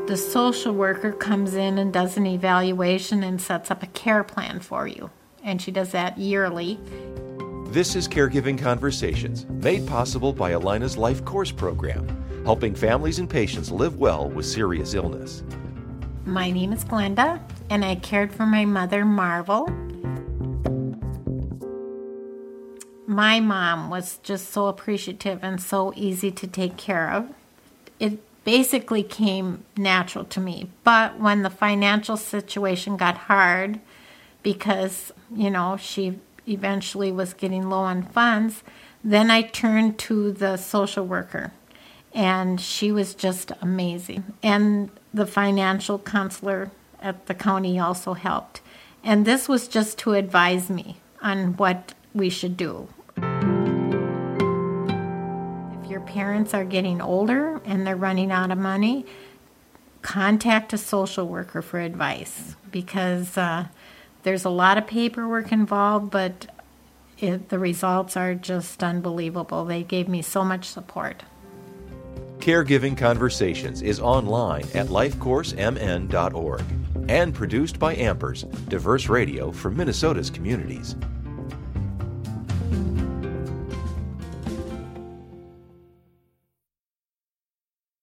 The social worker comes in and does an evaluation and sets up a care plan for you. And she does that yearly. This is Caregiving Conversations, made possible by Allina's Life Course program, helping families and patients live well with serious illness. My name is Glenda, and I cared for my mother, Marvel. My mom was just so appreciative and so easy to take care of. It basically came natural to me. But when the financial situation got hard, because, she eventually was getting low on funds, then I turned to the social worker. And she was just amazing. And the financial counselor at the county also helped. And this was just to advise me on what we should do. If your parents are getting older and they're running out of money, contact a social worker for advice, because there's a lot of paperwork involved, but the results are just unbelievable. They gave me so much support. Caregiving Conversations is online at lifecoursemn.org and produced by Ampers, diverse radio for Minnesota's communities.